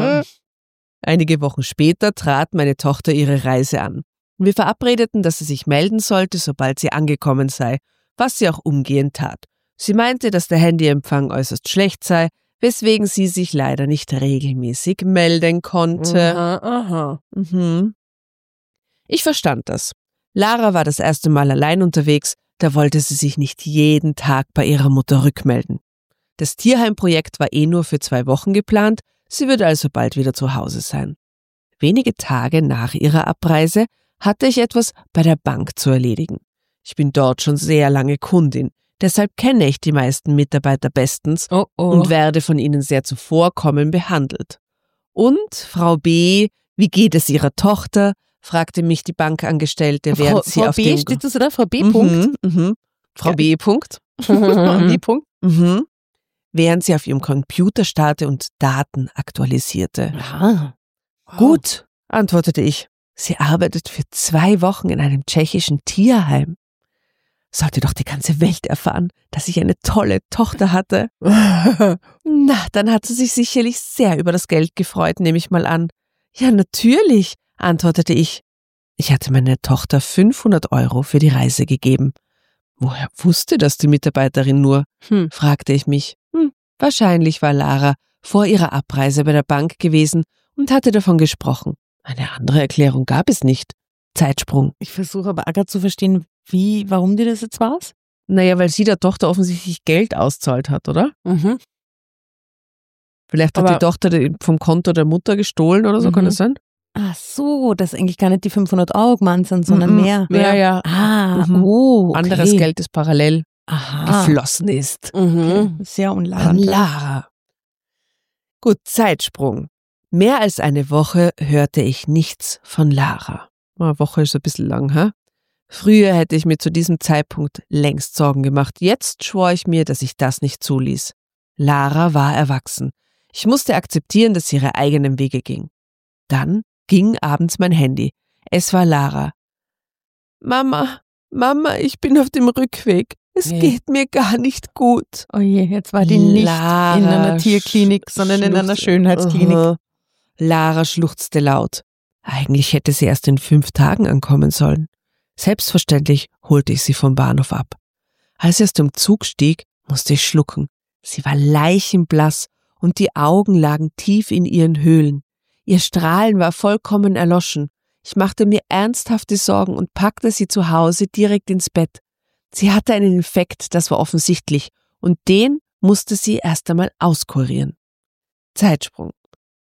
Einige Wochen später trat meine Tochter ihre Reise an. Wir verabredeten, dass sie sich melden sollte, sobald sie angekommen sei, was sie auch umgehend tat. Sie meinte, dass der Handyempfang äußerst schlecht sei, weswegen sie sich leider nicht regelmäßig melden konnte. Aha, aha. Mhm. Ich verstand das. Lara war das erste Mal allein unterwegs, da wollte sie sich nicht jeden Tag bei ihrer Mutter rückmelden. Das Tierheimprojekt war eh nur für zwei Wochen geplant, sie würde also bald wieder zu Hause sein. Wenige Tage nach ihrer Abreise hatte ich etwas bei der Bank zu erledigen. Ich bin dort schon sehr lange Kundin, deshalb kenne ich die meisten Mitarbeiter bestens Oh, oh. und werde von ihnen sehr zuvorkommend behandelt. Und, Frau B., wie geht es Ihrer Tochter? Fragte mich die Bankangestellte, während Frau, sie Frau auf B, dem... steht das da? Frau B. Punkt? Mhm, mhm. Frau Ja. B. Punkt. Frau B. Punkt? Mhm. Während sie auf ihrem Computer starrte und Daten aktualisierte. Ja. Gut, antwortete ich. Sie arbeitet für zwei Wochen in einem tschechischen Tierheim. Sollte doch die ganze Welt erfahren, dass ich eine tolle Tochter hatte. Na, dann hat sie sich sicherlich sehr über das Geld gefreut, nehme ich mal an. Ja, natürlich, antwortete ich. Ich hatte meiner Tochter fünfhundert Euro für die Reise gegeben. Woher wusste das die Mitarbeiterin nur? Hm. fragte ich mich. Hm, wahrscheinlich war Lara vor ihrer Abreise bei der Bank gewesen und hatte davon gesprochen. Eine andere Erklärung gab es nicht. Zeitsprung. Ich versuche aber auch gerade zu verstehen, wie, warum dir das jetzt war's? Naja, weil sie der Tochter offensichtlich Geld auszahlt hat, oder? Mhm. Vielleicht hat Aber- die Tochter die vom Konto der Mutter gestohlen oder so, Mhm. kann das sein? Ach so, dass eigentlich gar nicht die fünfhundert Euro gemeint sind, sondern Mhm. mehr. Ja, ja. Ah, Mhm. oh, okay. Anderes Geld, das parallel Aha. geflossen ist. Okay. Sehr An unladend. Lara. Gut, Zeitsprung. Mehr als eine Woche hörte ich nichts von Lara. Eine Woche ist ein bisschen lang, hä? Früher hätte ich mir zu diesem Zeitpunkt längst Sorgen gemacht. Jetzt schwor ich mir, dass ich das nicht zuließ. Lara war erwachsen. Ich musste akzeptieren, dass sie ihre eigenen Wege ging. Dann ging abends mein Handy. Es war Lara. Mama, Mama, ich bin auf dem Rückweg. Es Nee. geht mir gar nicht gut. Oh je, jetzt war die nicht Lara in einer Tierklinik, sch- sondern in einer schluchzte- Schönheitsklinik. Aha. Lara schluchzte laut. Eigentlich hätte sie erst in fünf Tagen ankommen sollen. Selbstverständlich holte ich sie vom Bahnhof ab. Als sie aus dem Zug stieg, musste ich schlucken. Sie war leichenblass und die Augen lagen tief in ihren Höhlen. Ihr Strahlen war vollkommen erloschen. Ich machte mir ernsthafte Sorgen und packte sie zu Hause direkt ins Bett. Sie hatte einen Infekt, das war offensichtlich, und den musste sie erst einmal auskurieren. Zeitsprung.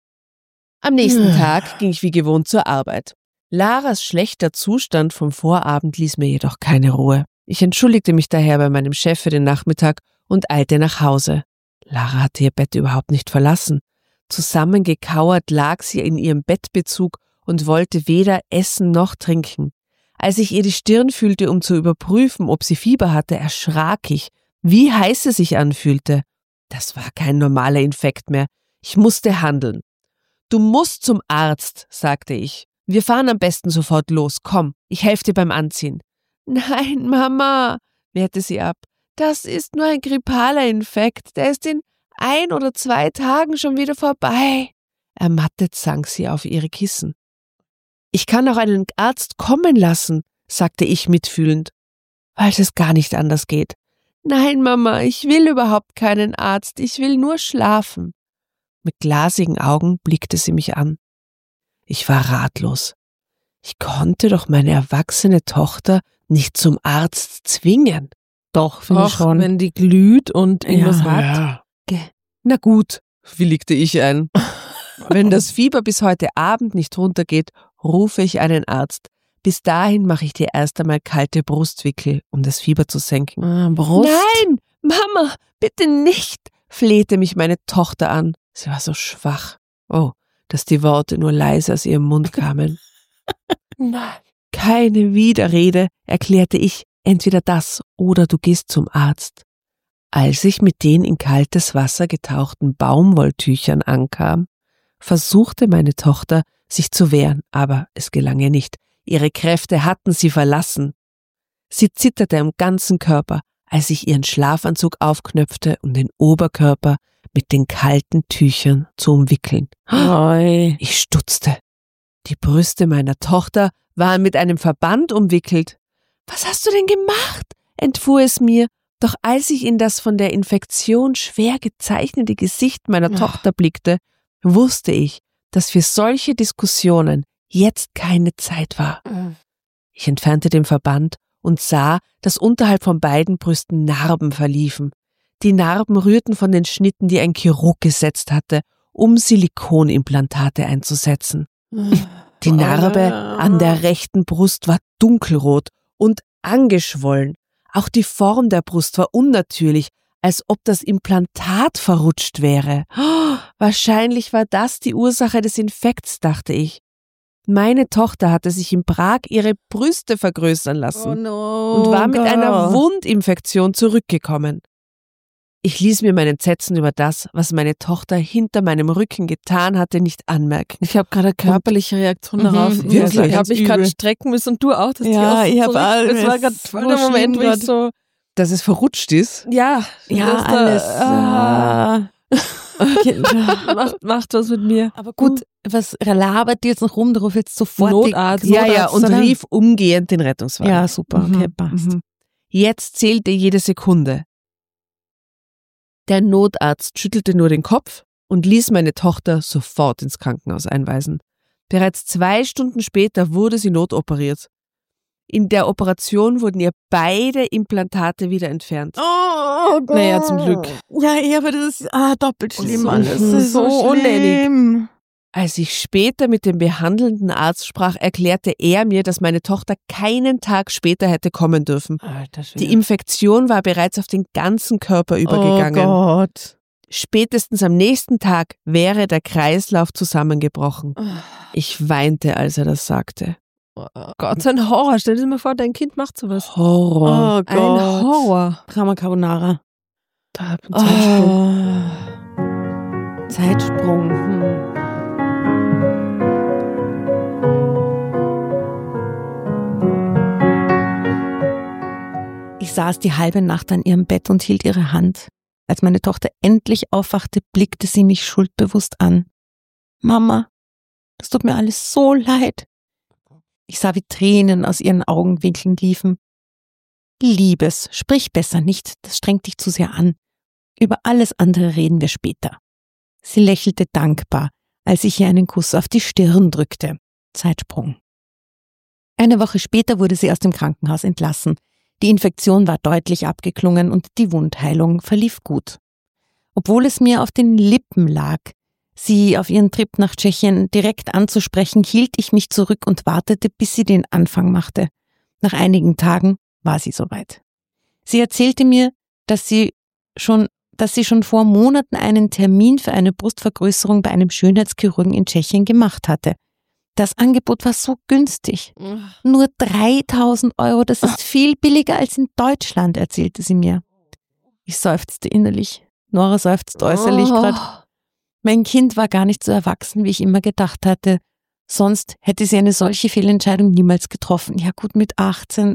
Am nächsten Tag ging ich wie gewohnt zur Arbeit. Laras schlechter Zustand vom Vorabend ließ mir jedoch keine Ruhe. Ich entschuldigte mich daher bei meinem Chef für den Nachmittag und eilte nach Hause. Lara hatte ihr Bett überhaupt nicht verlassen. Zusammengekauert lag sie in ihrem Bettbezug und wollte weder essen noch trinken. Als ich ihr die Stirn fühlte, um zu überprüfen, ob sie Fieber hatte, erschrak ich, wie heiß es sich anfühlte. Das war kein normaler Infekt mehr. Ich musste handeln. Du musst zum Arzt, sagte ich. Wir fahren am besten sofort los. Komm, ich helfe dir beim Anziehen. Nein, Mama, wehrte sie ab. Das ist nur ein grippaler Infekt. Der ist in ein oder zwei Tagen schon wieder vorbei. Ermattet sank sie auf ihre Kissen. Ich kann auch einen Arzt kommen lassen, sagte ich mitfühlend, weil es gar nicht anders geht. Nein, Mama, ich will überhaupt keinen Arzt. Ich will nur schlafen. Mit glasigen Augen blickte sie mich an. Ich war ratlos. Ich konnte doch meine erwachsene Tochter nicht zum Arzt zwingen. Doch, finde ich Ach, schon. wenn die glüht und irgendwas Ja. hat. Ja. Na gut, willigte ich ein. Wenn das Fieber bis heute Abend nicht runtergeht, rufe ich einen Arzt. Bis dahin mache ich dir erst einmal kalte Brustwickel, um das Fieber zu senken. Ah, Brust. Nein, Mama, bitte nicht, flehte mich meine Tochter an. Sie war so schwach. Oh, dass die Worte nur leise aus ihrem Mund kamen. Nein. Keine Widerrede, erklärte ich, entweder das oder du gehst zum Arzt. Als ich mit den in kaltes Wasser getauchten Baumwolltüchern ankam, versuchte meine Tochter, sich zu wehren, aber es gelang ihr nicht. Ihre Kräfte hatten sie verlassen. Sie zitterte am ganzen Körper, als ich ihren Schlafanzug aufknöpfte, um den Oberkörper mit den kalten Tüchern zu umwickeln. Oi. Ich stutzte. Die Brüste meiner Tochter waren mit einem Verband umwickelt. »Was hast du denn gemacht?« entfuhr es mir, doch als ich in das von der Infektion schwer gezeichnete Gesicht meiner Tochter blickte, wusste ich, dass für solche Diskussionen jetzt keine Zeit war. Ich entfernte den Verband und sah, dass unterhalb von beiden Brüsten Narben verliefen. Die Narben rührten von den Schnitten, die ein Chirurg gesetzt hatte, um Silikonimplantate einzusetzen. Die Narbe an der rechten Brust war dunkelrot und angeschwollen. Auch die Form der Brust war unnatürlich, als ob das Implantat verrutscht wäre. Oh, wahrscheinlich war das die Ursache des Infekts, dachte ich. Meine Tochter hatte sich in Prag ihre Brüste vergrößern lassen Oh no, und war mit girl. einer Wundinfektion zurückgekommen. Ich ließ mir meinen Entsetzen über das, was meine Tochter hinter meinem Rücken getan hatte, nicht anmerken. Ich habe gerade eine körperliche Reaktion Mhm, darauf. wirklich, ich habe mich gerade übel. strecken müssen und du auch. Dass Ja, die ich auch hab so auch- richtig- Es war es gerade ist voll der so Moment, wo schlimm ich so, Dass es verrutscht ist? ja, Ja, dass da- alles. ah, Ah. macht, macht was mit mir. Aber gut, was labert die jetzt noch rum? Du rufst jetzt sofort Notarzt. die Ja, ja, und oder? rief umgehend den Rettungswagen. Ja, super, okay, passt. Mhm. Jetzt zählte jede Sekunde. Der Notarzt schüttelte nur den Kopf und ließ meine Tochter sofort ins Krankenhaus einweisen. Bereits zwei Stunden später wurde sie notoperiert. In der Operation wurden ihr beide Implantate wieder entfernt. Oh Gott. Naja, zum Glück. Ja, ja, aber das ist ah, doppelt schlimm So- alles. Das so ist so unnötig. schlimm. Als ich später mit dem behandelnden Arzt sprach, erklärte er mir, dass meine Tochter keinen Tag später hätte kommen dürfen. Alter Schwede. Die Infektion war bereits auf den ganzen Körper übergegangen. Oh Gott. Spätestens am nächsten Tag wäre der Kreislauf zusammengebrochen. Ich weinte, als er das sagte. Gott, so ein Horror. Stell dir mal vor, dein Kind macht sowas. Horror. Oh Ein Gott. Horror. Drama Carbonara. Da hab ich einen Zeitsprung. Oh. Zeitsprung. Hm. Ich saß die halbe Nacht an ihrem Bett und hielt ihre Hand. Als meine Tochter endlich aufwachte, blickte sie mich schuldbewusst an. Mama, es tut mir alles so leid. Ich sah, wie Tränen aus ihren Augenwinkeln liefen. Liebes, sprich besser nicht, das strengt dich zu sehr an. Über alles andere reden wir später. Sie lächelte dankbar, als ich ihr einen Kuss auf die Stirn drückte. Zeitsprung. Eine Woche später wurde sie aus dem Krankenhaus entlassen. Die Infektion war deutlich abgeklungen und die Wundheilung verlief gut. Obwohl es mir auf den Lippen lag, sie auf ihren Trip nach Tschechien direkt anzusprechen, hielt ich mich zurück und wartete, bis sie den Anfang machte. Nach einigen Tagen war sie soweit. Sie erzählte mir, dass sie schon, dass sie schon vor Monaten einen Termin für eine Brustvergrößerung bei einem Schönheitschirurgen in Tschechien gemacht hatte. Das Angebot war so günstig. Nur dreitausend Euro, das ist viel billiger als in Deutschland, erzählte sie mir. Ich seufzte innerlich. Nora seufzt äußerlich Oh. gerade. Mein Kind war gar nicht so erwachsen, wie ich immer gedacht hatte. Sonst hätte sie eine solche Fehlentscheidung niemals getroffen. Ja gut, mit achtzehn.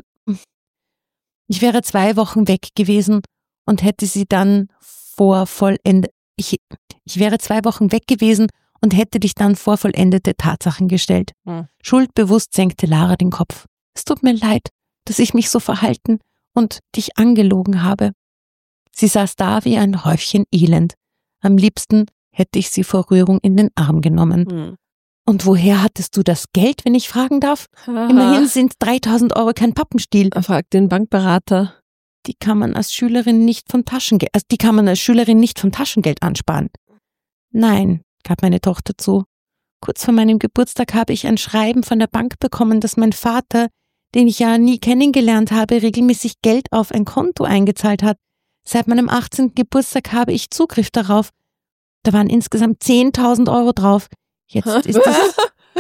Ich wäre zwei Wochen weg gewesen und hätte sie dann vor vollende... Ich, ich wäre zwei Wochen weg gewesen und hätte dich dann vor vollendete Tatsachen gestellt. Hm. Schuldbewusst senkte Lara den Kopf. Es tut mir leid, dass ich mich so verhalten und dich angelogen habe. Sie saß da wie ein Häufchen Elend. Am liebsten hätte ich sie vor Rührung in den Arm genommen. Hm. Und woher hattest du das Geld, wenn ich fragen darf? Aha. Immerhin sind dreitausend Euro kein Pappenstiel. Frag den Bankberater. Die kann man als Schülerin nicht vom Taschengeld, also die kann man als Schülerin nicht vom Taschengeld ansparen. Nein, gab meine Tochter zu. Kurz vor meinem Geburtstag habe ich ein Schreiben von der Bank bekommen, dass mein Vater, den ich ja nie kennengelernt habe, regelmäßig Geld auf ein Konto eingezahlt hat. Seit meinem achtzehnten Geburtstag habe ich Zugriff darauf. Da waren insgesamt zehntausend Euro drauf. Jetzt ist das...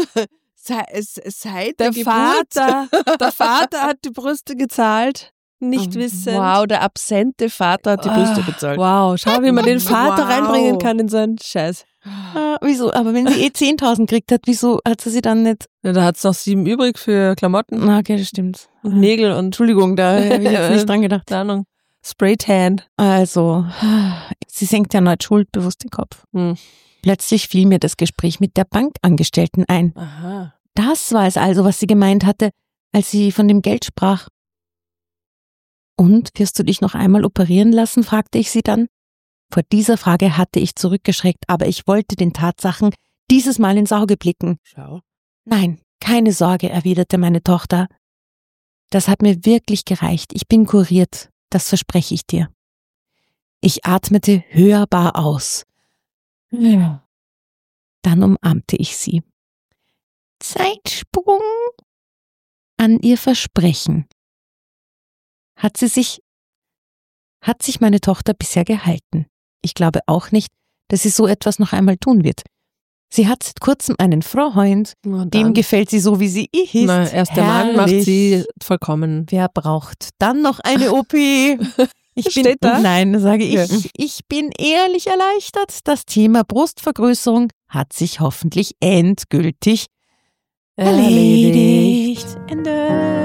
Se- Seit Der der Geburt. Vater, der Vater hat die Brüste gezahlt. Nicht Oh, wissend. Wow, der absente Vater hat die Brüste bezahlt. Wow, schau, wie man den Vater Wow. reinbringen kann in so einen Scheiß. Ah, wieso? Aber wenn sie eh zehntausend gekriegt hat, wieso hat sie sie dann nicht... Ja, da hat's noch sieben übrig für Klamotten Na, okay, das stimmt. und Nägel und Entschuldigung, da habe ich jetzt nicht dran gedacht. keine Ahnung. Spraytan. Also, sie senkt erneut schuldbewusst den Kopf. Hm. Plötzlich fiel mir das Gespräch mit der Bankangestellten ein. Aha. Das war es also, was sie gemeint hatte, als sie von dem Geld sprach. Und wirst du dich noch einmal operieren lassen, fragte ich sie dann. Vor dieser Frage hatte ich zurückgeschreckt, aber ich wollte den Tatsachen dieses Mal ins Auge blicken. Schau. Nein, keine Sorge, erwiderte meine Tochter. Das hat mir wirklich gereicht. Ich bin kuriert, das verspreche ich dir. Ich atmete hörbar aus. Dann umarmte ich sie. Zeitsprung. An ihr Versprechen hat sie sich, hat sich meine Tochter bisher gehalten. Ich glaube auch nicht, dass sie so etwas noch einmal tun wird. Sie hat seit kurzem einen Freund, Und dem dann- gefällt sie so, wie sie ist. Na, erst der Mann macht Herrlich. sie vollkommen. Wer braucht dann noch eine O P? Ich bin, Steht da? Nein, sage ich. Ja. Ich bin ehrlich erleichtert. Das Thema Brustvergrößerung hat sich hoffentlich endgültig erledigt. Ende.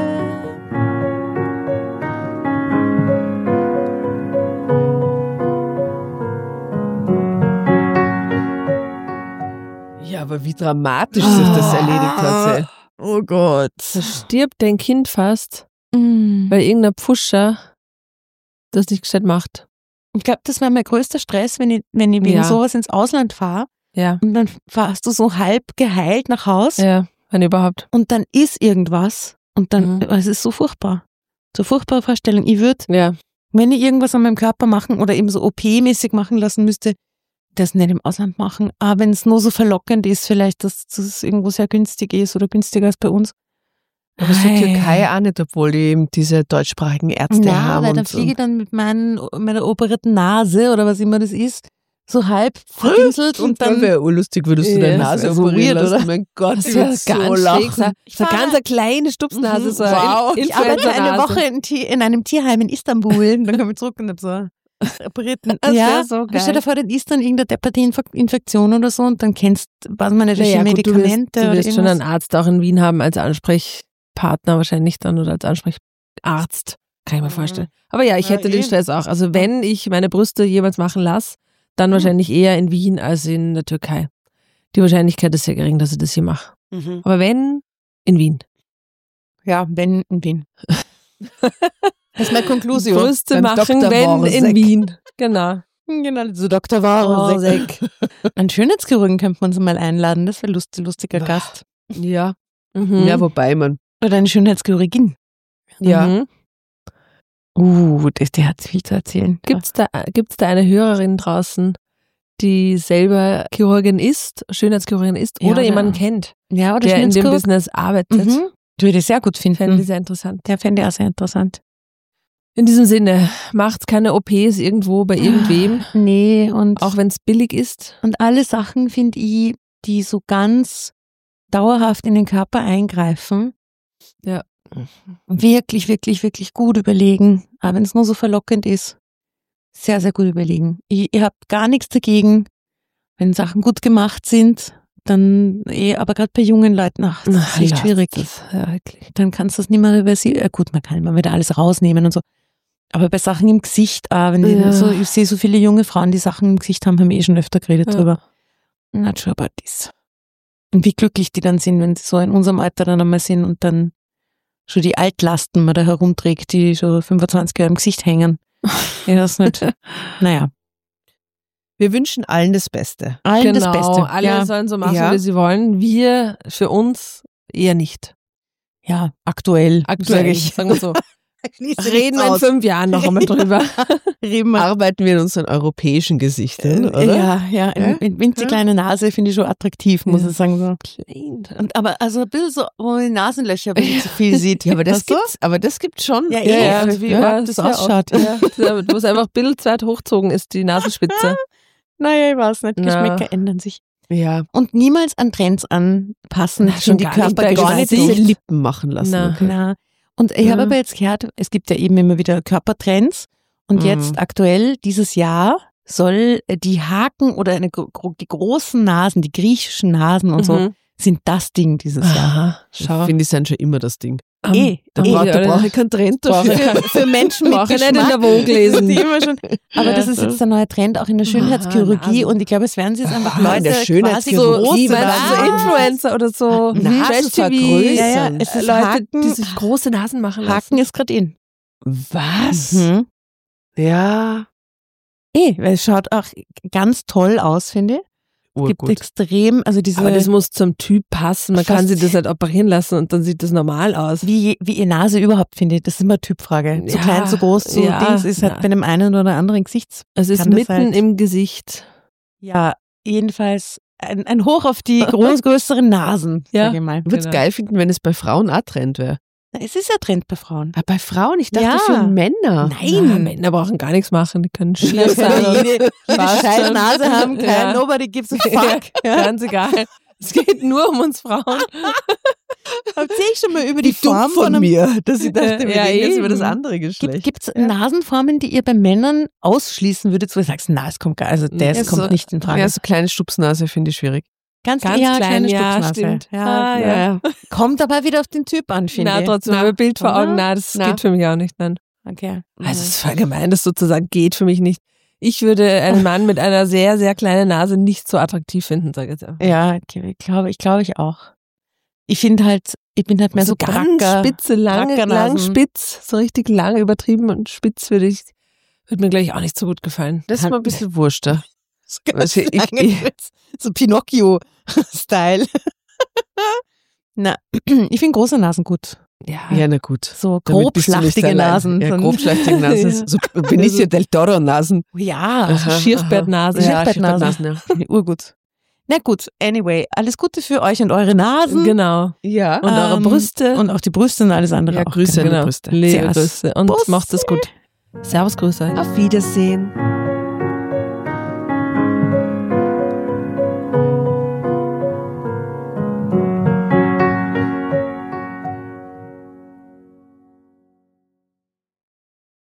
Ja, aber wie dramatisch sich das erledigt hat. ey. Oh Gott. Da stirbt dein Kind fast, Mm. weil irgendein Pfuscher das nicht gescheit macht. Ich glaube, das wäre mein größter Stress, wenn ich, wenn ich wegen Ja. sowas ins Ausland fahre Ja, und dann fahrst du so halb geheilt nach Haus ja, wenn überhaupt. und dann ist irgendwas und dann, Mhm. es ist so furchtbar. So furchtbare Vorstellung. Ich würde, Ja, wenn ich irgendwas an meinem Körper machen oder eben so O P-mäßig machen lassen müsste, das nicht im Ausland machen. Aber wenn es nur so verlockend ist, vielleicht, dass das irgendwo sehr günstig ist oder günstiger als bei uns. Aber so Türkei auch nicht, obwohl die eben diese deutschsprachigen Ärzte Ja, haben. weil und dann so. fliege ich dann mit meinen, meiner operierten Nase oder was immer das ist, so halb verdinselt und Das dann. wäre urlustig, würdest du Ja, deine das Nase wär so operieren weird, lassen. oder? Mein Gott, Das ich wäre würd ganz so schräg. lachen. So, Ich so fahre- ganz eine kleine Stupsnase. Mhm, So wow. eine Ich arbeite eine Influencer-Nase. Woche in, Ti- in einem Tierheim in Istanbul, dann komme ich zurück und hab so operierten. Das ja, wär so stell dir geil. vor, dann ist dann irgendeine depperte Inf- Infektion oder so und dann kennst was man nicht, welche Naja, gut, du Medikamente wirst, du oder wirst schon irgendwas. einen Arzt auch in Wien haben als Ansprechpartner wahrscheinlich dann oder als Ansprecharzt. Kann ich mir Mhm. vorstellen. Aber ja, ich Ja, hätte eh. den Stress auch. Also wenn ich meine Brüste jemals machen lasse, dann Mhm. wahrscheinlich eher in Wien als in der Türkei. Die Wahrscheinlichkeit ist sehr gering, dass ich das hier mache. Mhm. Aber wenn, in Wien. Ja, wenn in Wien. Das ist meine Konklusion. Brüste beim machen, Doktor wenn Borsek. in Wien. Genau. Genau, so Doktor Warosek. Einen Schönheitschirurgen könnte man uns mal einladen, das wäre lust, lustiger Boah. Gast. Ja. Mhm. Ja, wobei man. Oder eine Schönheitschirurgin. Ja. Mhm. Uh, das, der hat viel zu erzählen. Gibt's da, gibt's da eine Hörerin draußen, die selber Chirurgin ist, Schönheitschirurgin ist Ja, oder oder- jemanden kennt, Ja, oder der in dem Schönheitschirurg. Business arbeitet? Mhm. Ich würde es sehr gut Fände finden. ich sehr interessant. Der fände ich auch sehr interessant. In diesem Sinne, macht keine O Ps irgendwo bei irgendwem, Nee, und, auch wenn es billig ist. und alle Sachen, finde ich, die so ganz dauerhaft in den Körper eingreifen. Ja. Wirklich, wirklich, wirklich gut überlegen. Aber wenn es nur so verlockend ist, sehr, sehr gut überlegen. Ich, ich habe gar nichts dagegen, wenn Sachen gut gemacht sind, dann eh, aber gerade bei jungen Leuten, ach, das ist echt ja, schwierig. Das, ja, wirklich. Dann kannst du das nicht mehr reversieren. Ja, gut, man kann immer wieder alles rausnehmen und so. Aber bei Sachen im Gesicht, ah, wenn die Ja. so, ich sehe so viele junge Frauen, die Sachen im Gesicht haben, haben wir eh schon öfter geredet Ja. drüber. Not sure about this. Und wie glücklich die dann sind, wenn sie so in unserem Alter dann einmal sind und dann schon die Altlasten man da herumträgt, die schon fünfundzwanzig Jahre im Gesicht hängen. Ja, das nicht. Naja, Wir wünschen allen das Beste. allen Genau, das Beste. alle ja, sollen so machen, Ja. wie sie wollen. Wir, für uns, eher nicht. ja, aktuell, Aktuell, sag ich. sagen wir so. Reden Reden wir in fünf Jahren noch einmal drüber. Reden wir. Arbeiten wir in unseren europäischen Gesichtern, oder? Ja, ja, eine Ja? winzig kleine Nase finde ich schon attraktiv, muss Ja. ich sagen. So. Und aber also ein bisschen so, wo man die Nasenlöcher, wenn man zu viel sieht. Ja, aber das Weißt du? gibt's, aber das gibt's schon. Ja, Ja, eh, ja, also wie ja, arg das sehr oft. ausschaut. Ja, wo es einfach bildweit hochzogen ist, die Nasenspitze. Naja, ich weiß nicht, Na. Geschmäcker ändern sich. Ja. Und niemals an Trends anpassen, Na, schon schon die gar nicht bei Gar nicht Körpergestaltung. diese Lippen machen lassen. Na. Okay. Na. Und ich Ja. habe aber jetzt gehört, es gibt ja eben immer wieder Körpertrends und Mhm. jetzt aktuell dieses Jahr soll die Haken oder eine, gro- gro- die großen Nasen, die griechischen Nasen und so, Mhm. sind das Ding dieses Jahr. Aha, schau. Finde ich, sind schon immer das Ding. Um, Eh, Da eh, brauche ja, brauch ich keinen Trend brauch dafür. ich Für, für Menschen mit Brauche ich nicht in der Geschmack. Vogue lesen. Die immer schon. Aber Ja, das ist jetzt der neue Trend auch in der Schönheitschirurgie Nasen. und ich glaube, es werden sie jetzt einfach Ah, Leute in der quasi Schönheitschirurgie, große Wie meinst du, Nasen- so Influencer oder so Nasen Trash-T V? vergrößern. Ja, ja, es ist Leute, Haken. die sich große Nasen machen lassen. Haken ist gerade in. Was? Mhm. Ja. Eh, weil es schaut auch ganz toll aus, finde ich. Es gibt Urgut. extrem, also diese, Aber das muss zum Typ passen. Man Fast- kann sich das nicht operieren lassen und dann sieht das normal aus. wie, wie ihr Nase überhaupt, finde ich. Das ist immer eine Typfrage. Zu Ja, klein, zu groß, zu ja, Dings ist halt ja. bei dem einen oder anderen Gesichts. Es ist Kann das mitten halt- im Gesicht. Ja, jedenfalls ein, ein Hoch auf die groß, größeren Nasen, Ja. sage ich mal. Ich würde es Genau. geil finden, wenn es bei Frauen auch Trend wäre. Na, es ist ja Trend bei Frauen. Aber bei Frauen, ich dachte Ja. für Männer. Na, Nein. Männer brauchen gar nichts machen. Die können Die schief sein. können jede, jede Passt scheiß schon. Nase haben, kein Ja. nobody gives a fuck. Ja. Ganz egal. Es geht nur um uns Frauen. Erzähl ich schon mal über die Wie dumm Form von, von einem mir, dass ich dachte, wir Ja, reden jetzt über das eben. andere Gibt Geschlecht. gibt's Nasenformen, die ihr bei Männern ausschließen würdet, wo du sagst, na, es kommt gar, also das Ja, kommt so- nicht in Frage. Ja, so kleine Stupsnase finde ich schwierig. ganz, Ganz ja, klein, kleine ja, Stupsnase. stimmt. Ja, Ah, ja. ja. Kommt aber wieder auf den Typ an, finde Na, ich. trotzdem, Na. aber Bild vor Augen, Oder? na, das Na. geht für mich auch nicht. Nein. Okay. Also, es ist voll gemein, das sozusagen geht für mich nicht. Ich würde einen Mann mit einer sehr, sehr kleinen Nase nicht so attraktiv finden, sage ich jetzt. Ja, ich glaube ich, glaube ich auch. Ich finde halt, ich bin halt mehr so, so ganz Bracker. spitze, lange, Brackernasen. lang spitz, so richtig lang übertrieben und spitz würde ich, würde mir gleich auch nicht so gut gefallen. Das ist mir ein bisschen wurschter. Ganz Ich- ich- lange ich- Spitz. So Pinocchio-Style. Na, ich finde große Nasen gut. Ja, Ja, na gut. Damit So bist du nicht grobschlachtige allein. Nasen. Ja, grobschlachtige Nasen. Ja. So Benicio del Toro-Nasen. Ja, also Schirchbettnasen. Ja, Schirchbettnasen. Schirchbettnasen, ja. urgut. Na gut, anyway, alles Gute für euch und eure Nasen. Genau. Ja. Und eure Ähm, Brüste. Und auch die Brüste und alles andere Ja, auch. Grüße an die genau. Brüste. Liebe Servus. Grüße. Und Bussi. macht es gut. Servus, Grüße euch. Auf Wiedersehen.